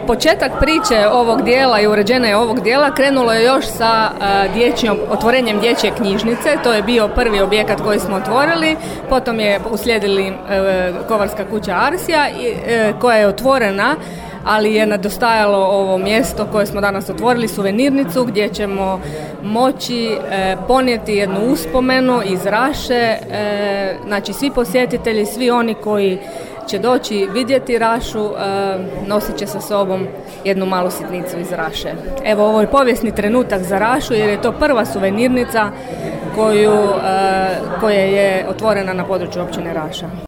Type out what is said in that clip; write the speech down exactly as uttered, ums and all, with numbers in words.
početak priče ovog dijela i uređenja ovog dijela krenulo je još sa dječjom, otvorenjem dječje knjižnice. To je bio prvi objekat koji smo otvorili. Potom je uslijedili Kovarska kuća Arsija koja je otvorena, ali je nedostajalo ovo mjesto koje smo danas otvorili, suvenirnicu, gdje ćemo moći e, ponijeti jednu uspomenu iz Raše. E, znači svi posjetitelji, svi oni koji će doći vidjeti Rašu, e, nosit će sa sobom jednu malu sitnicu iz Raše. Evo, ovo je povijesni trenutak za Rašu jer je to prva suvenirnica koju, e, koja je otvorena na području općine Raša.